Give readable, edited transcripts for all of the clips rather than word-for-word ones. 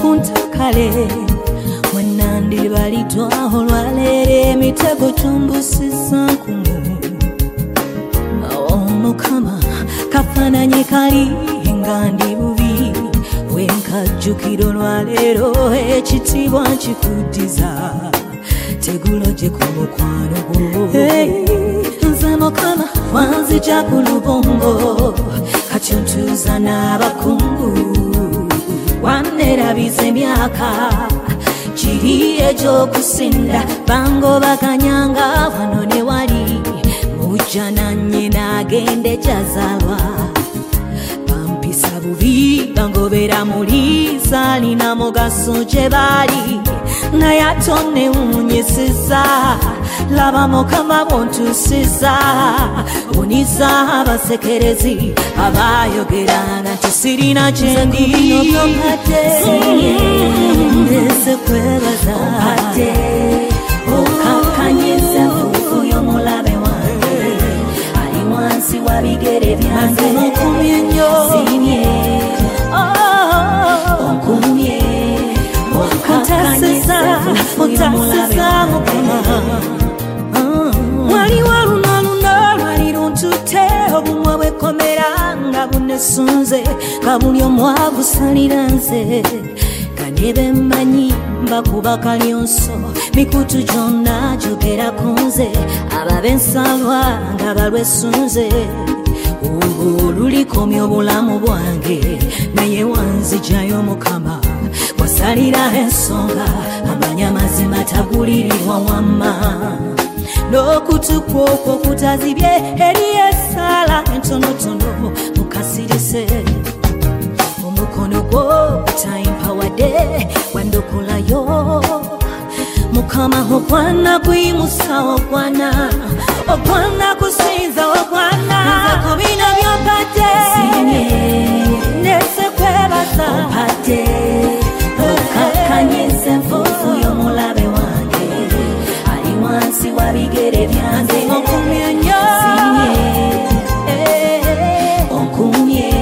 kuntakale mwenandi balitwaho lwalere emitego tumbusisa nkumu omukama kafananye kali nga ndi bubi wenkajjukiro lwaleero ekitiibwa nkikuddiza teguloje ku mukwano gwo nze mukama wanzija ku lubongo kati ontuuza n'abakungu wanerabiza emyaka giri egy'okusinda bangobaganyanga wano ne wali mujja nannye n'agende gyazaalwa bampisa bubi bangobera muli saalina mugaso gye baali naye ate onnewuunyisiza laba mukama bw'ontuusiza buniza abasekerezi abayogeranga nti sirina kye ndi ndese kwebaza okakanyiza enfuufu y'omulabe wange ali wansi wa bigere byange onkumye nnyo onkumye otasisa mukama waliwo luno lwali luntute obumwa bwekomera nga bunesunze nga buli omwavu salira nze kanebe mmanyi mbakuba kalyonso mikutu gyonna gyogerako nze ababensalwa nga balwesunze olwo lulikomya obulamu bwange naye wanzijayo mukama wasalira ensonga amanya mazima tagulirirwa wamma n'okutukwa okwo kutazibye eri esaala entonotono mukasirise omukono gwo tayimpawadde wandokolayo mukama ogwana kuyimusa ogwana kusinza ogwana nzeko bino byompadde ndese kwebaza okakanyiza enfuufu y'omulabe wange ali wansi wa bigere byange onkumye nnyo onkumye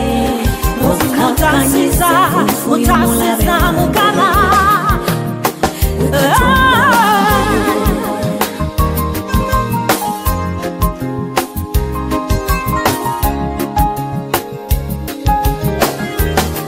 okakanyiza enfuufu y'omulabe wange